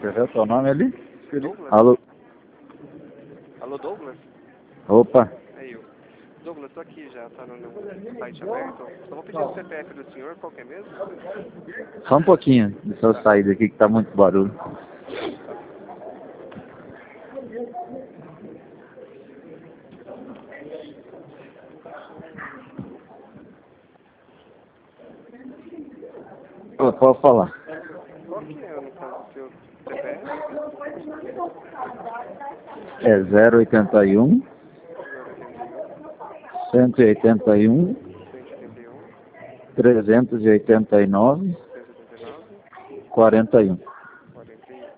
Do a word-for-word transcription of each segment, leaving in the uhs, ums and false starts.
Escreveu teu nome ali? Douglas? Alô? Alô, Douglas? Opa. É eu. Douglas, tô aqui já, tá no, no site aberto. Só vou pedir o C P F do senhor, qual que é mesmo? Só um pouquinho. Deixa eu sair daqui que tá muito barulho. Tá. Ô, pode falar. Qual que é, no caso, o seu C P F? É zero oitenta e um, zero oitenta e um, cento e oitenta e um, cento e oitenta e um, trezentos e oitenta e nove, cento e oitenta e nove, quarenta e um. quarenta e um.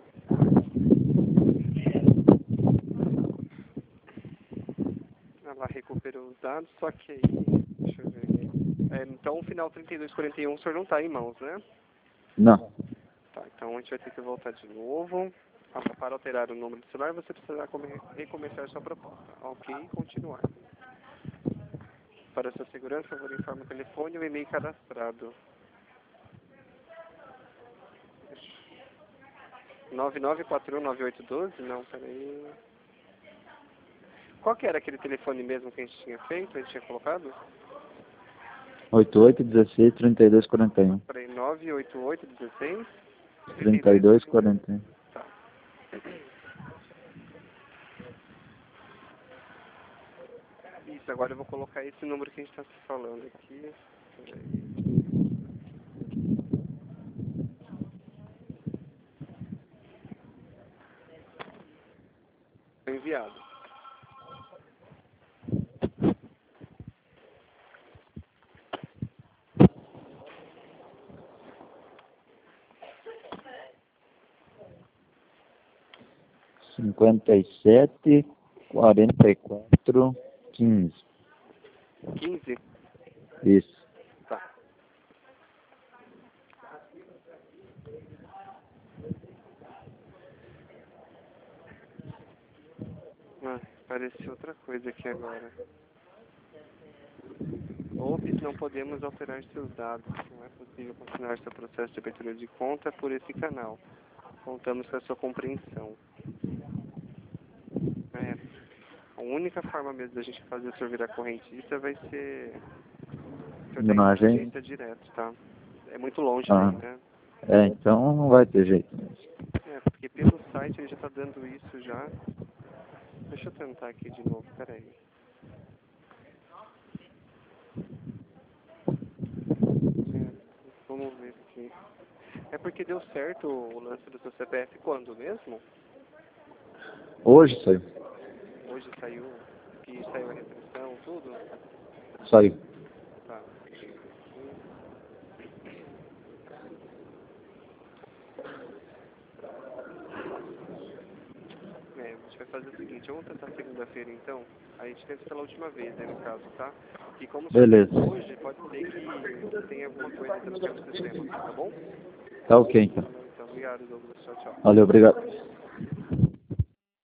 Ela recuperou os dados, só que aí, deixa eu ver. É, então, o final trinta e dois quarenta e um, o senhor não tá em mãos, né? Não. Tá, então a gente vai ter que voltar de novo. Ah, para alterar o número do celular, você precisará come- recomeçar sua proposta. Ok, continuar. Para sua segurança, eu vou informar o telefone e o e-mail cadastrado. nove nove quatro um nove oito um dois? Não, peraí. Qual que era aquele telefone mesmo que a gente tinha feito, a gente tinha colocado? oitenta e oito, dezesseis, trinta e dois, quarenta e um. Peraí, nove oito oito um seis, trinta e dois, quarenta e um. Tá. Isso, agora eu vou colocar esse número que a gente está se falando aqui. Peraí. Foi enviado. cinquenta e sete, quarenta e quatro, quinze. quinze? Isso. Tá. Ah, apareceu outra coisa aqui agora. Ops, não podemos alterar seus dados. Não é possível continuar seu processo de abertura de conta por esse canal. Contamos com a sua compreensão. É, a única forma mesmo da gente fazer o senhor virar correntista vai ser o senhor tá indo Na na agência? agência direto, tá? É muito longe Ah. daí, né? É, então não vai ter jeito mesmo. É, porque pelo site ele já tá dando isso já. Deixa eu tentar aqui de novo, peraí. É, vamos ver aqui. É porque deu certo o lance do seu C P F quando mesmo? Hoje saiu. Hoje saiu, que saiu a restrição, tudo? Saiu. Tá, deixa eu ver aqui. É, a gente vai fazer o seguinte, vamos tentar segunda-feira então. A gente tenta pela última vez, né, no caso, tá? E como o senhor Beleza. fez hoje, pode ser que, que tenha alguma coisa entrando pelo sistema, tá bom? Tá ok então. Então, obrigado, Douglas. Tchau, tchau. Valeu, obrigado.